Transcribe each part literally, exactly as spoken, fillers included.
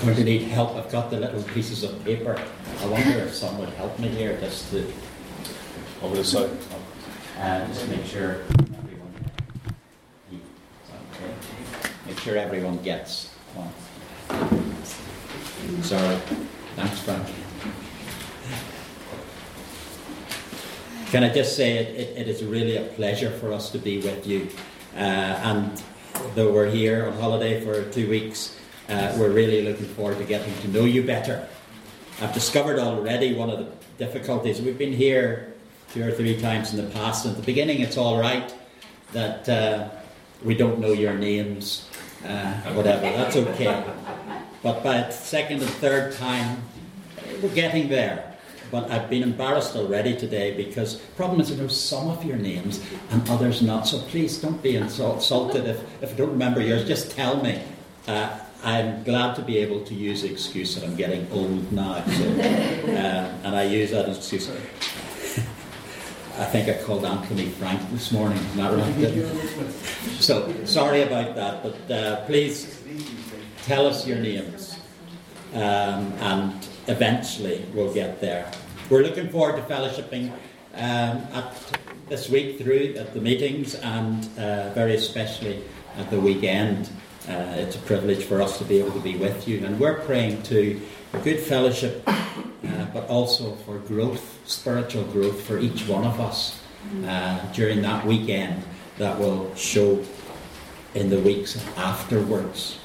going to need help. I've got the little pieces of paper. I wonder if someone would help me here just to... Over the side. Uh, just make sure everyone... Okay. Make sure everyone gets one. Sorry. Thanks, Frank. Can I just say it, it, it is really a pleasure for us to be with you. Uh, and though we're here on holiday for two weeks, uh, we're really looking forward to getting to know you better. I've discovered already one of the difficulties. We've been here two or three times in the past. And at the beginning, it's all right that uh, we don't know your names, uh, whatever. That's okay. But by the second and third time, we're getting there. But I've been embarrassed already today because the problem is I know some of your names and others not. So please don't be insulted if, if I don't remember yours. Just tell me. Uh, I'm glad to be able to use the excuse that I'm getting old now. So, uh, and I use that as an excuse. I think I called Anthony Frank this morning. Not right. So sorry about that. But uh, please tell us your names. Um, and eventually we'll get there. We're looking forward to fellowshipping um, at this week through at the meetings and uh, very especially at the weekend. Uh, it's a privilege for us to be able to be with you, and we're praying to for good fellowship, uh, but also for growth, spiritual growth for each one of us uh, during that weekend that will show in the weeks afterwards.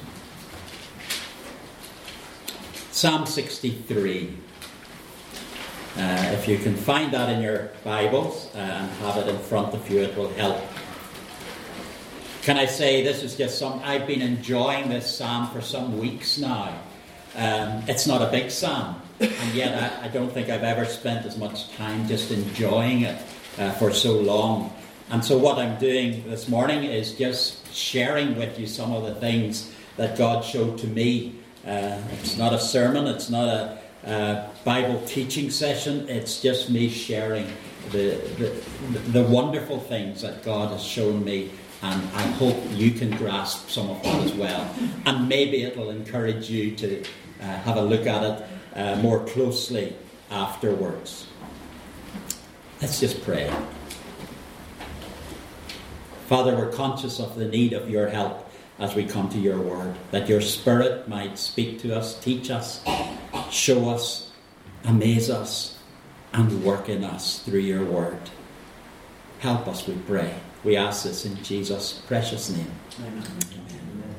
Psalm sixty-three. Uh, if you can find that in your Bibles uh, and have it in front of you, it will help. Can I say this is just some... I've been enjoying this psalm for some weeks now. Um, it's not a big psalm, and yet I, I don't think I've ever spent as much time just enjoying it uh, for so long. And so what I'm doing this morning is just sharing with you some of the things that God showed to me. Uh, it's not a sermon, it's not a uh, Bible teaching session, it's just me sharing the, the, the wonderful things that God has shown me, and I hope you can grasp some of that as well. And maybe it'll encourage you to uh, have a look at it uh, more closely afterwards. Let's just pray. Father, we're conscious of the need of your help as we come to your word, that your Spirit might speak to us, teach us, show us, amaze us, and work in us through your word. Help us, we pray. We ask this in Jesus' precious name. Amen. Amen.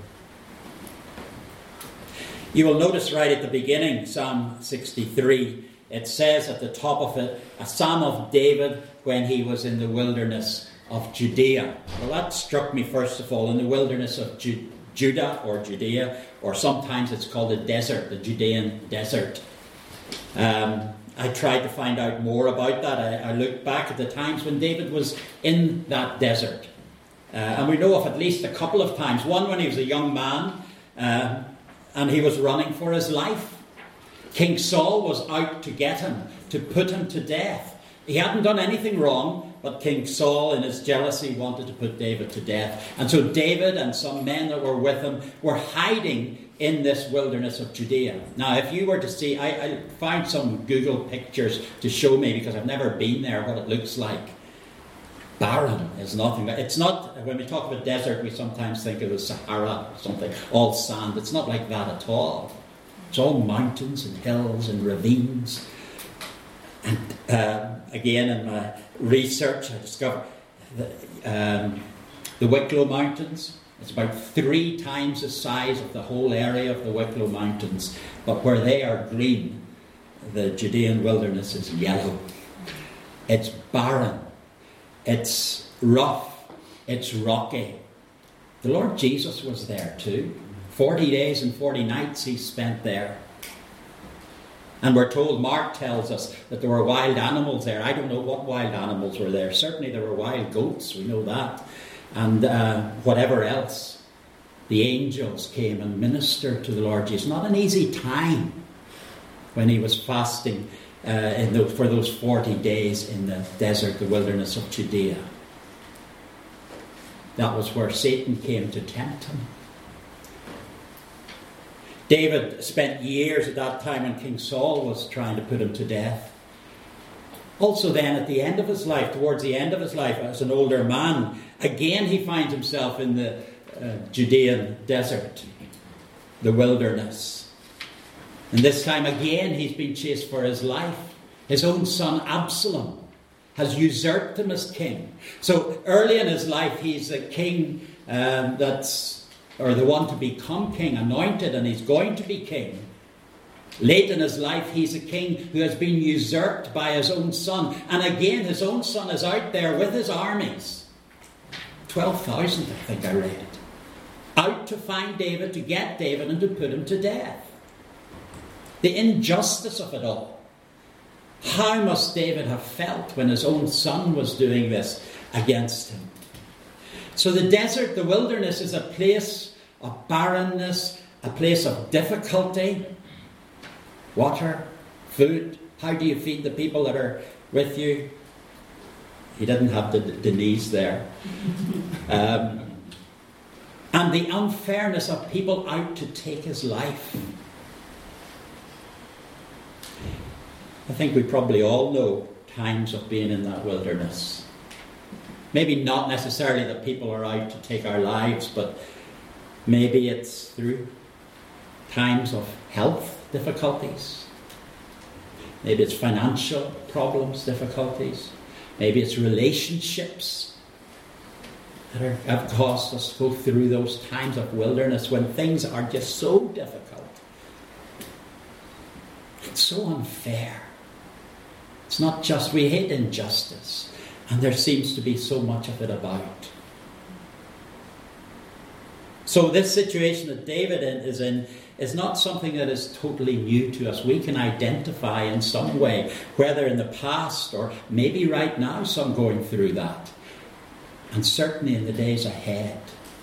You will notice right at the beginning, Psalm sixty-three, it says at the top of it, a psalm of David when he was in the wilderness of Judea. Well, that struck me first of all, in the wilderness of Ju- Judah or Judea, or sometimes it's called the desert, the Judean desert. Um, I tried to find out more about that. I, I looked back at the times when David was in that desert. Uh, and we know of at least a couple of times. One when he was a young man uh, and he was running for his life. King Saul was out to get him, to put him to death. He hadn't done anything wrong, but King Saul, in his jealousy, wanted to put David to death. And so David and some men that were with him were hiding in this wilderness of Judea. Now, if you were to see, I, I found some Google pictures to show me, because I've never been there, what it looks like. Barren is nothing. It's not, when we talk about desert, we sometimes think of the Sahara or something, all sand. It's not like that at all. It's all mountains and hills and ravines. And uh, again, in my research, I discovered the, um, the Wicklow Mountains. It's about three times the size of the whole area of the Wicklow Mountains. But where they are green, the Judean wilderness is yellow. It's barren. It's rough. It's rocky. The Lord Jesus was there too. Forty days and forty nights he spent there. And we're told, Mark tells us, that there were wild animals there. I don't know what wild animals were there. Certainly there were wild goats, we know that. And uh, whatever else. The angels came and ministered to the Lord Jesus. Not an easy time when he was fasting uh, in those, for those forty days in the desert, the wilderness of Judea. That was where Satan came to tempt him. David spent years at that time when King Saul was trying to put him to death. Also then, at the end of his life, towards the end of his life, as an older man, again he finds himself in the uh, Judean desert, the wilderness. And this time again he's been chased for his life. His own son Absalom has usurped him as king. So early in his life he's a king um, that's, or the one to become king, anointed, and he's going to be king. Late in his life he's a king who has been usurped by his own son. And again his own son is out there with his armies. twelve thousand, I think I read it. Out to find David, to get David, and to put him to death. The injustice of it all. How must David have felt when his own son was doing this against him? So the desert, the wilderness, is a place of barrenness, a place of difficulty. Water, food. How do you feed the people that are with you? He didn't have the Denise there. Um, and the unfairness of people out to take his life. I think we probably all know times of being in that wilderness. Maybe not necessarily that people are out to take our lives, but maybe it's through times of health difficulties. Maybe it's financial problems, difficulties. Maybe it's relationships that are, have caused us to go through those times of wilderness when things are just so difficult. It's so unfair. It's not just, we hate injustice, and there seems to be so much of it about. So this situation that David is in is not something that is totally new to us. We can identify in some way, whether in the past or maybe right now, some going through that. And certainly in the days ahead.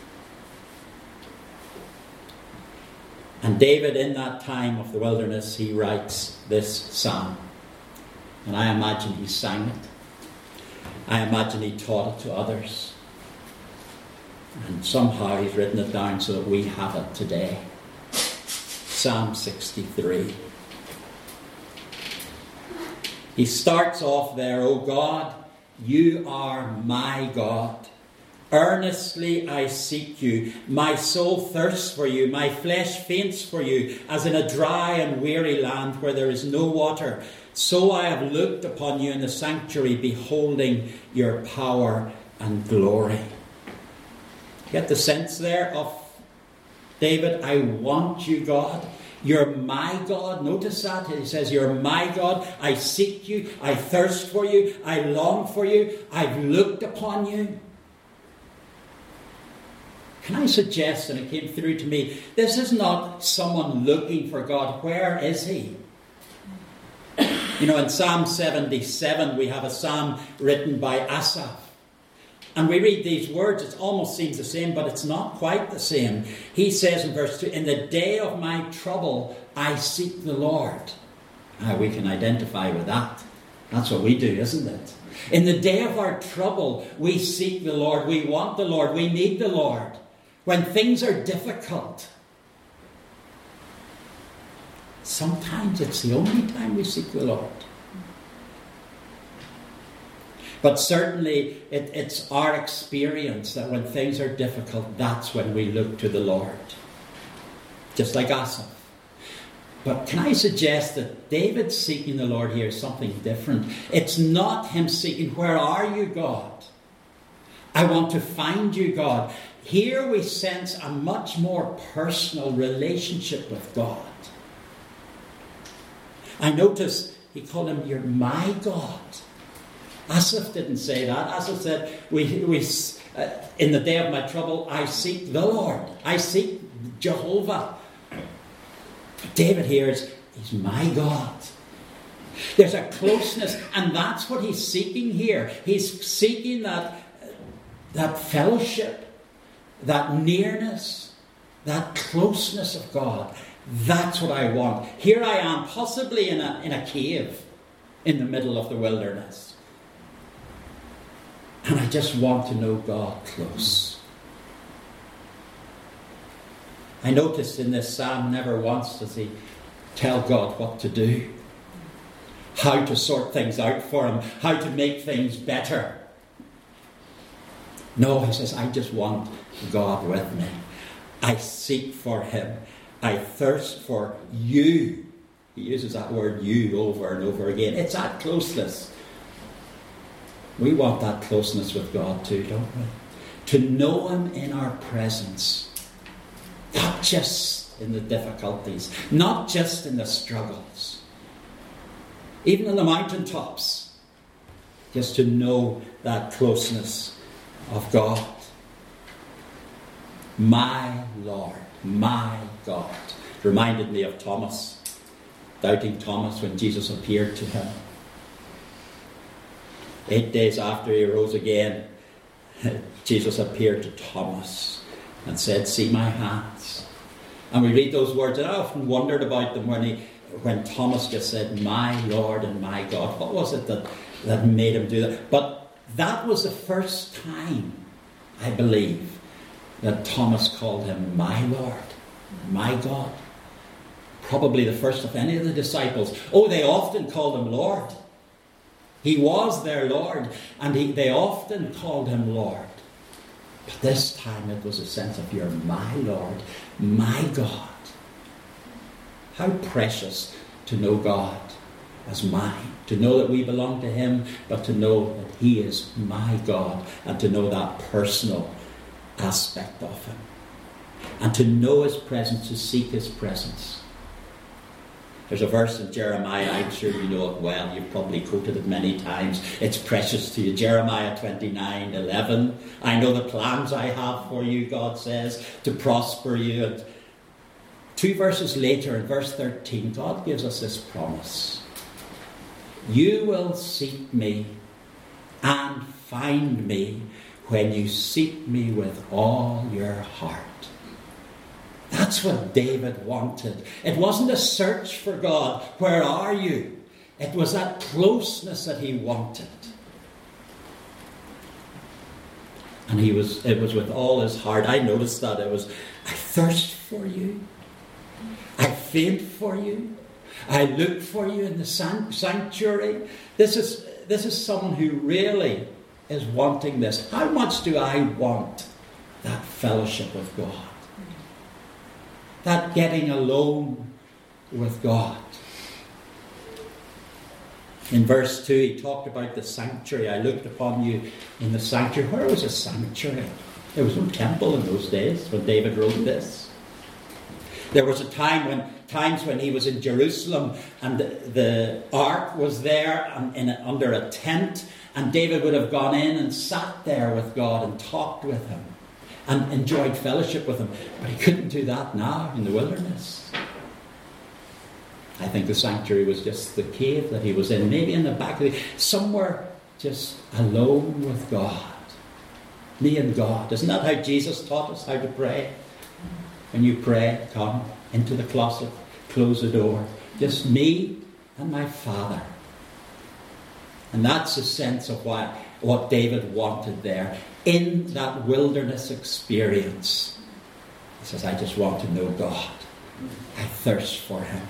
And David, in that time of the wilderness, he writes this psalm. And I imagine he sang it. I imagine he taught it to others. And somehow he's written it down so that we have it today. Psalm sixty-three. He starts off there, O God, you are my God. Earnestly I seek you. My soul thirsts for you. My flesh faints for you, as in a dry and weary land where there is no water. So I have looked upon you in the sanctuary, beholding your power and glory. Get the sense there of David? I want you, God. You're my God. Notice that. He says, you're my God. I seek you. I thirst for you. I long for you. I've looked upon you. Can I suggest, and it came through to me, this is not someone looking for God. Where is he? You know, in Psalm seventy-seven, we have a psalm written by Asaph. And we read these words, it almost seems the same, but it's not quite the same. He says in verse two, in the day of my trouble, I seek the Lord. Ah, we can identify with that. That's what we do, isn't it? In the day of our trouble, we seek the Lord. We want the Lord. We need the Lord. When things are difficult, sometimes it's the only time we seek the Lord. But certainly it, it's our experience that when things are difficult, that's when we look to the Lord. Just like Asaph. But can I suggest that David seeking the Lord here is something different? It's not him seeking, where are you, God? I want to find you, God. Here we sense a much more personal relationship with God. I notice he called him, you're my God. Asaph didn't say that. Asaph said, "We, we, uh, in the day of my trouble, I seek the Lord. I seek Jehovah." David here is, he's my God. There's a closeness, and that's what he's seeking here. He's seeking that, that fellowship, that nearness, that closeness of God. That's what I want. Here I am, possibly in a, in a cave in the middle of the wilderness. And I just want to know God close. I noticed in this psalm, never once does he tell God what to do, how to sort things out for him, how to make things better. No, he says, I just want God with me. I seek for him. I thirst for you. He uses that word you over and over again. It's that closeness. We want that closeness with God too, don't we? To know him in our presence. Not just in the difficulties. Not just in the struggles. Even in the mountaintops. Just to know that closeness of God. My Lord, my God. Reminded me of Thomas. Doubting Thomas when Jesus appeared to him. Eight days after he rose again, Jesus appeared to Thomas and said, see my hands. And we read those words, and I often wondered about them when he, when Thomas just said, my Lord and my God. What was it that, that made him do that? But that was the first time, I believe, that Thomas called him my Lord, my God. Probably the first of any of the disciples. Oh, they often called him Lord. He was their Lord, and he, they often called him Lord. But this time it was a sense of, you're my Lord, my God. How precious to know God as mine. To know that we belong to him, but to know that he is my God, and to know that personal aspect of him. And to know his presence, to seek his presence. There's a verse in Jeremiah, I'm sure you know it well, you've probably quoted it many times. It's precious to you. Jeremiah twenty-nine eleven. I know the plans I have for you, God says, to prosper you. And two verses later, in verse thirteen, God gives us this promise. You will seek me and find me when you seek me with all your heart. That's what David wanted. It wasn't a search for God. Where are you? It was that closeness that he wanted. And he was. It was with all his heart. I noticed that. It was, I thirst for you. I faint for you. I look for you in the sanctuary. This is, this is someone who really is wanting this. How much do I want that fellowship with God? That getting alone with God. In verse two, he talked about the sanctuary. I looked upon you in the sanctuary. Where was a sanctuary? There was no temple in those days when David wrote this. There was a time when times when he was in Jerusalem and the, the ark was there and in, under a tent, and David would have gone in and sat there with God and talked with him and enjoyed fellowship with him. But he couldn't do that now in the wilderness. I think the sanctuary was just the cave that he was in, maybe in the back of the, somewhere just alone with God. Me and God. Isn't that how Jesus taught us how to pray? When you pray, come into the closet, close the door. Just me and my Father. And that's the sense of what, what David wanted there. In that wilderness experience, he says, I just want to know God. I thirst for him.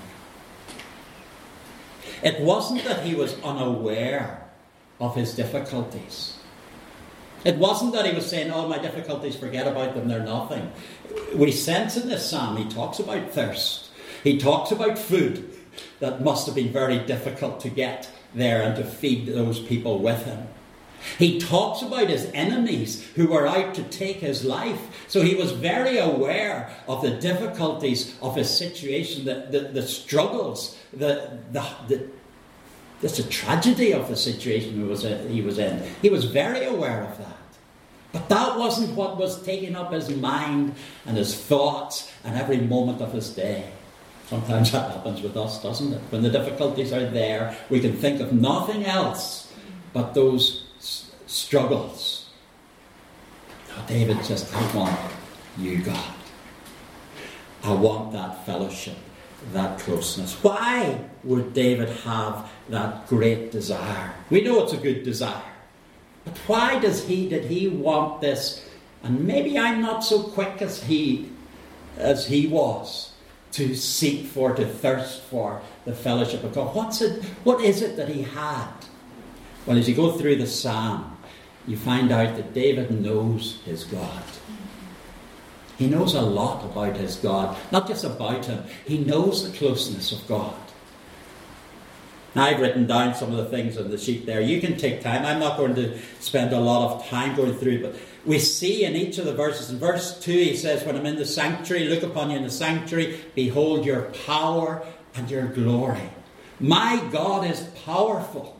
It wasn't that he was unaware of his difficulties. It wasn't that he was saying, oh, my difficulties, forget about them, they're nothing. We sense in this psalm, he talks about thirst. He talks about food that must have been very difficult to get there and to feed those people with him. He talks about his enemies who were out to take his life. So he was very aware of the difficulties of his situation, the, the, the struggles, the, the, the, just the tragedy of the situation he was, in, he was in. He was very aware of that. But that wasn't what was taking up his mind and his thoughts and every moment of his day. Sometimes that happens with us, doesn't it? When the difficulties are there, we can think of nothing else but those struggles. Oh, David says, I want you, God. I want that fellowship, that closeness. Why would David have that great desire? We know it's a good desire. But why does he, did he want this? And maybe I'm not so quick as he as he was, to seek for, to thirst for the fellowship of God. What's it? What is it that he had? Well, as you go through the psalm, you find out that David knows his God. He knows a lot about his God. Not just about him. He knows the closeness of God. Now, I've written down some of the things on the sheet there. You can take time. I'm not going to spend a lot of time going through, but we see in each of the verses. In verse two, he says, when I'm in the sanctuary, look upon you in the sanctuary, behold your power and your glory. My God is powerful.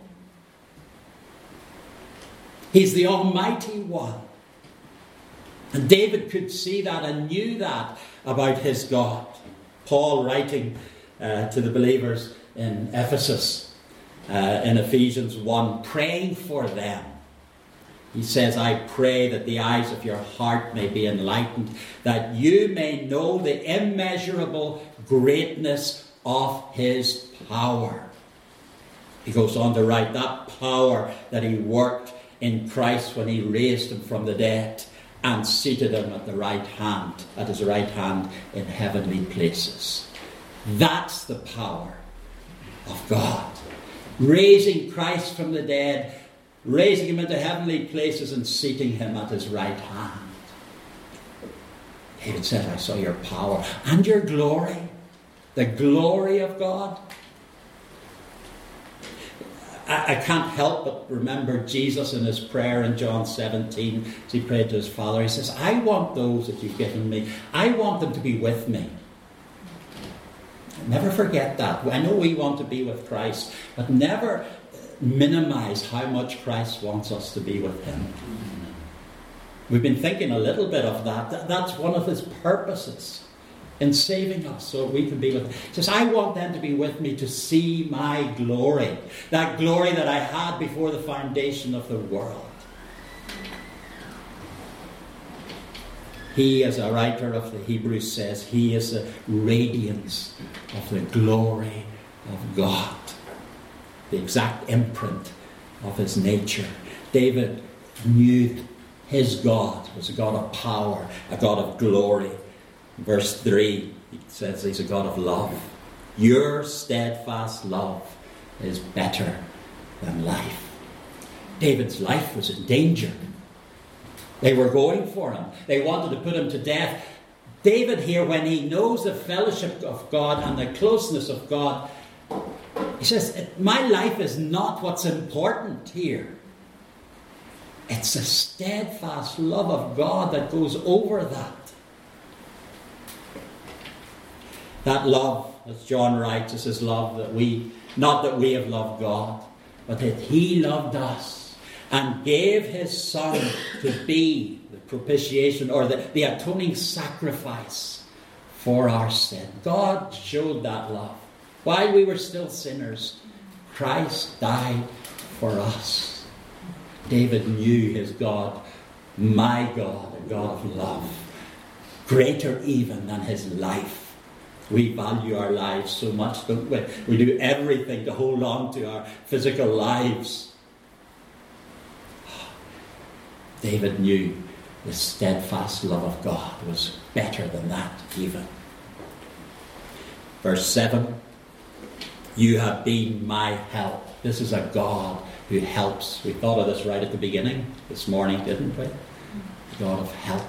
He's the Almighty One. And David could see that and knew that about his God. Paul, writing uh, to the believers in Ephesus, uh, in Ephesians one, praying for them. He says, I pray that the eyes of your heart may be enlightened, that you may know the immeasurable greatness of his power. He goes on to write that power that he worked in Christ when he raised him from the dead and seated him at the right hand, at his right hand in heavenly places. That's the power of God. Raising Christ from the dead, raising him into heavenly places and seating him at his right hand. David said, I saw your power and your glory. The glory of God. I, I can't help but remember Jesus in his prayer in John seventeen, as he prayed to his Father. He says, I want those that you've given me. I want them to be with me. Never forget that. I know we want to be with Christ, but never minimize how much Christ wants us to be with him. We've been thinking a little bit of that. That's one of his purposes in saving us, so we can be with him. He says, I want them to be with me to see my glory. That glory that I had before the foundation of the world. He, as a writer of the Hebrews says, he is the radiance of the glory of God. The exact imprint of his nature. David knew his God was a God of power, a God of glory. Verse three, he says he's a God of love. Your steadfast love is better than life. David's life was in danger. They were going for him. They wanted to put him to death. David here, when he knows the fellowship of God and the closeness of God, he says, my life is not what's important here. It's the steadfast love of God that goes over that. That love, as John writes, is his love that we, not that we have loved God, but that he loved us and gave his Son to be the propitiation or the, the atoning sacrifice for our sin. God showed that love. While we were still sinners, Christ died for us. David knew his God, my God, a God of love, greater even than his life. We value our lives so much, don't we? We do everything to hold on to our physical lives. David knew the steadfast love of God was better than that even. Verse seven, you have been my help. This is a God who helps. We thought of this right at the beginning this morning, didn't we? The God of help.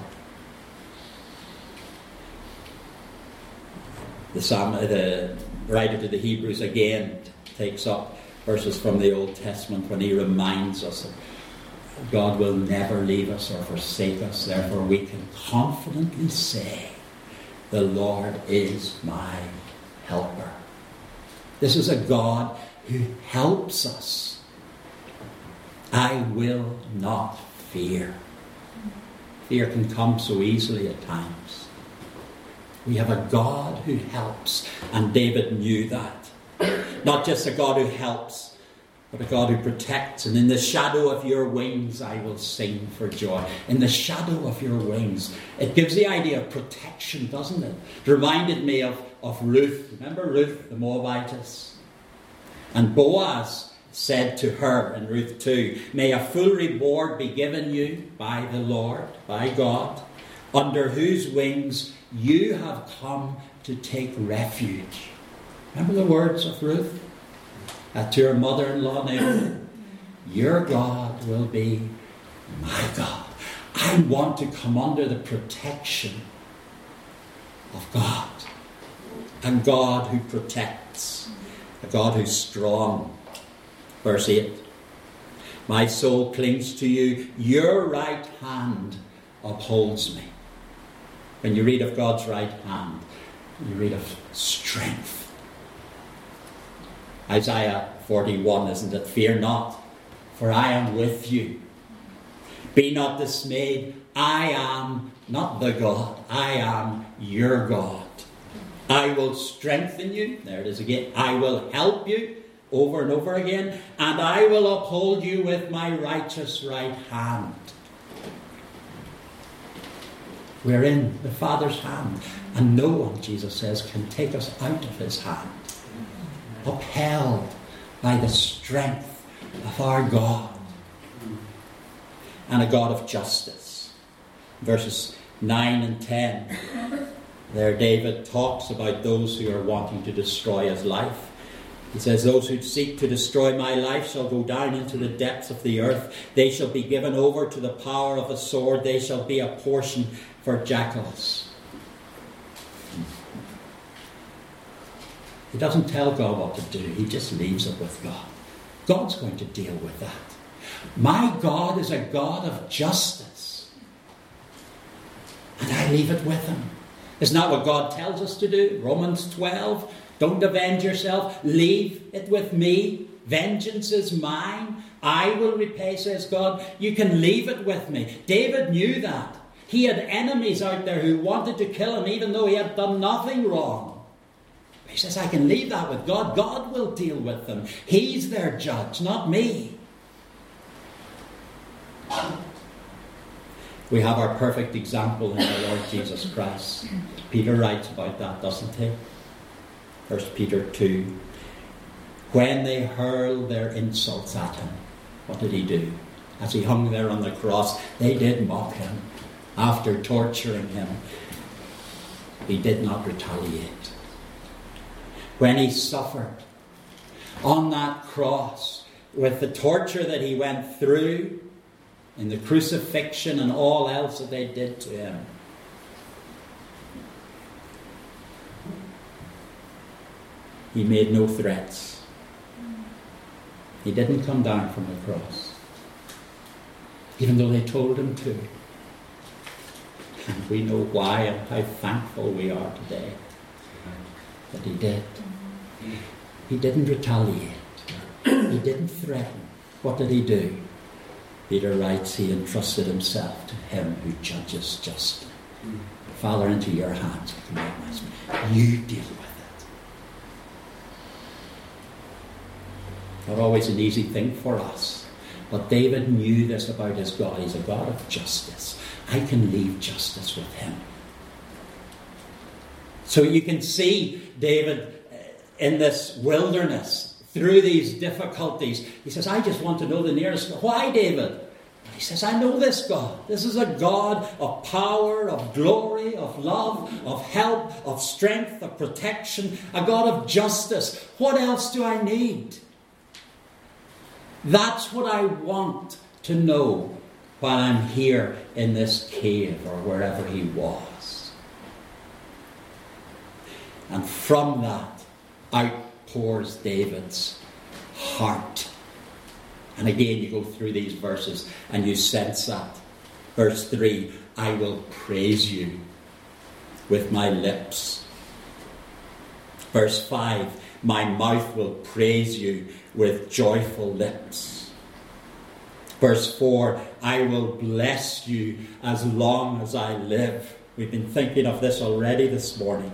The psalm, the writer to the Hebrews again takes up verses from the Old Testament when he reminds us that God will never leave us or forsake us. Therefore we can confidently say, the Lord is my helper. This is a God who helps us. I will not fear. Fear can come so easily at times. We have a God who helps, and David knew that. Not just a God who helps, but a God who protects. And in the shadow of your wings I will sing for joy. In the shadow of your wings. It gives the idea of protection, doesn't it? It reminded me of, of Ruth. Remember Ruth, the Moabitess? And Boaz said to her in Ruth two, may a full reward be given you by the Lord, by God, under whose wings you have come to take refuge. Remember the words of Ruth? Uh, to her mother-in-law Naomi. Your God will be my God. I want to come under the protection of God. A God who protects. A God who's strong. Verse eight. My soul clings to you. Your right hand upholds me. When you read of God's right hand, you read of strength. Isaiah forty-one, isn't it? Fear not, for I am with you. Be not dismayed. I am not the God. I am your God. I will strengthen you. There it is again. I will help you over and over again. And I will uphold you with my righteous right hand. We're in the Father's hand. And no one, Jesus says, can take us out of his hand. Upheld by the strength of our God. And a God of justice. Verses nine and ten. There David talks about those who are wanting to destroy his life. He says, those who seek to destroy my life shall go down into the depths of the earth. They shall be given over to the power of a sword. They shall be a portion for jackals. He doesn't tell God what to do. He just leaves it with God. God's going to deal with that. My God is a God of justice. And I leave it with him. Isn't that what God tells us to do? Romans twelve. Don't avenge yourself. Leave it with me. Vengeance is mine. I will repay, says God. You can leave it with me. David knew that. He had enemies out there who wanted to kill him even though he had done nothing wrong. He says, I can leave that with God. God will deal with them. He's their judge, not me. We have our perfect example in the Lord Jesus Christ. Peter writes about that, doesn't he? First Peter two. When they hurled their insults at him, what did he do? As he hung there on the cross, they did mock him. After torturing him, he did not retaliate. When he suffered on that cross with the torture that he went through in the crucifixion and all else that they did to him, he made no threats. He didn't come down from the cross, even though they told him to. And we know why and how thankful we are today that he did. He didn't retaliate. He didn't threaten. What did he do? Peter writes, he entrusted himself to him who judges justly. Father, into your hands I commit my spirit. You deal with it. Not always an easy thing for us. But David knew this about his God. He's a God of justice. I can leave justice with him. So you can see David in this wilderness, through these difficulties. He says, I just want to know the nearest God. Why, David? He says, I know this God. This is a God of power, of glory, of love, of help, of strength, of protection, a God of justice. What else do I need? That's what I want to know while I'm here in this cave or wherever he was. And from that outpours David's heart. And again, you go through these verses and you sense that. Verse three, I will praise you with my lips. Verse five, my mouth will praise you with joyful lips. Verse four, I will bless you as long as I live. We've been thinking of this already this morning.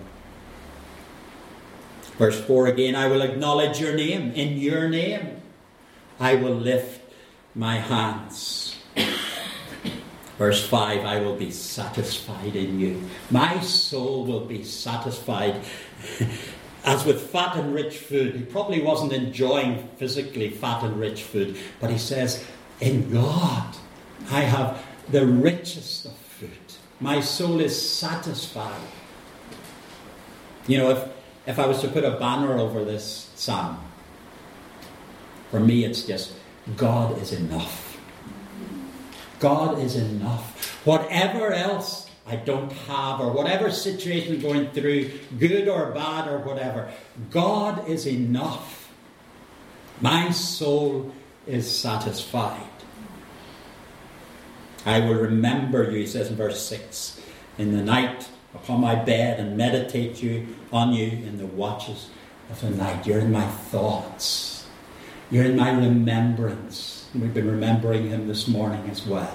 Verse four again, I will acknowledge your name. In your name, I will lift my hands. Verse five, I will be satisfied in you. My soul will be satisfied. As with fat and rich food, he probably wasn't enjoying physically fat and rich food, but he says, in God, I have the richest of food. My soul is satisfied You know, if, if I was to put a banner over this psalm, for me it's just, God is enough. God is enough. Whatever else I don't have, or whatever situation I'm going through, good or bad or whatever, God is enough. My soul is satisfied. I will remember you, he says in verse six, in the night upon my bed, and meditate you on you in the watches of the night. You're in my thoughts. You're in my remembrance. And we've been remembering him this morning as well.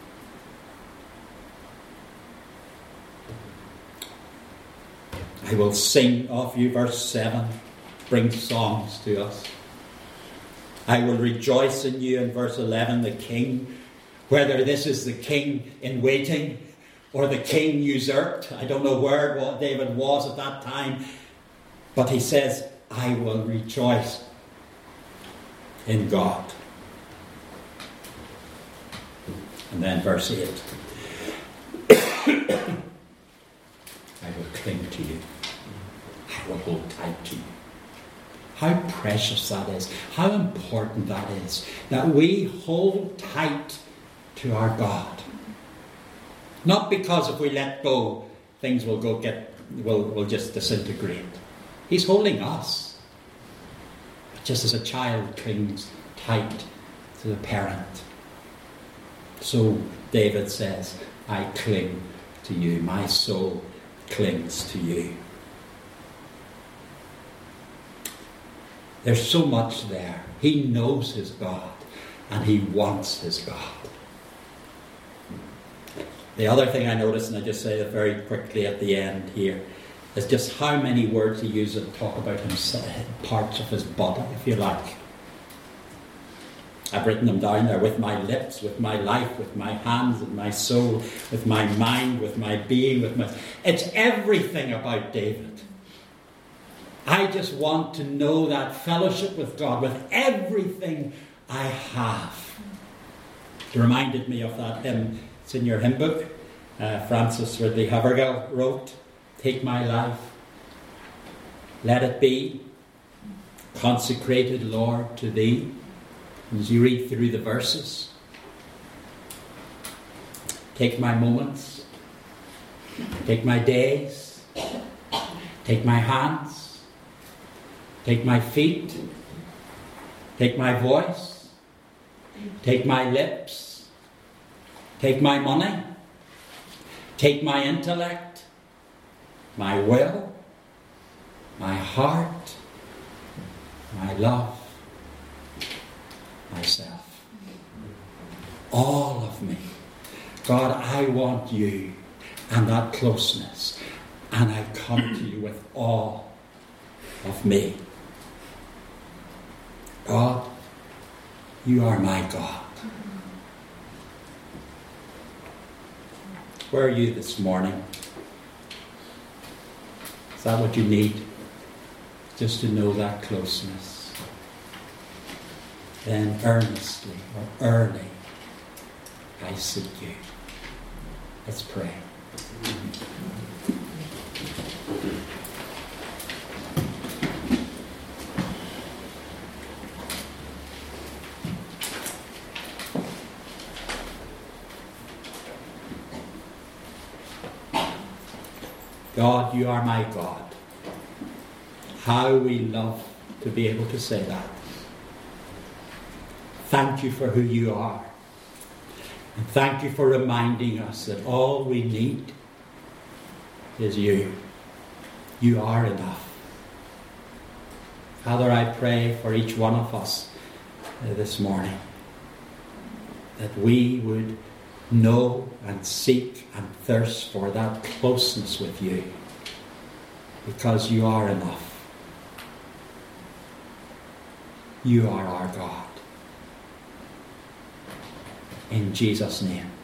I will sing of you, verse seven, bring songs to us. I will rejoice in you, in verse eleven, the king, whether this is the king in waiting or the king usurped. I don't know where David was at that time, but he says, I will rejoice in God. And then verse eight, I will cling to you. I will hold tight to you. How precious that is. How important that is. That we hold tight to our God. Not because if we let go, things will go get will, will just disintegrate. He's holding us. Just as a child clings tight to the parent. So David says, I cling to you. My soul clings to you. There's so much there. He knows his God, and he wants his God. The other thing I noticed, and I just say it very quickly at the end here, is just how many words he uses to talk about himself, parts of his body, if you like. I've written them down there: with my lips, with my life, with my hands, with my soul, with my mind, with my being, with my... It's everything about David. I just want to know that fellowship with God with everything I have. It reminded me of that hymn. It's in your hymn book. Uh, Francis Ridley Havergal wrote, take my life, let it be consecrated, Lord, to thee. And as you read through the verses, take my moments, take my days, take my hands, take my feet, take my voice, take my lips, take my money, take my intellect, my will, my heart, my love, myself. All of me. God, I want you and that closeness, and I come to you with all of me. God, you are my God. Where are you this morning? Is that what you need? Just to know that closeness. Then earnestly or early, I seek you. Let's pray. God, you are my God. How we love to be able to say that. Thank you for who you are. And thank you for reminding us that all we need is you. You are enough. Father, I pray for each one of us this morning that we would know and seek and thirst for that closeness with you, because you are enough. You are our God. In Jesus' name.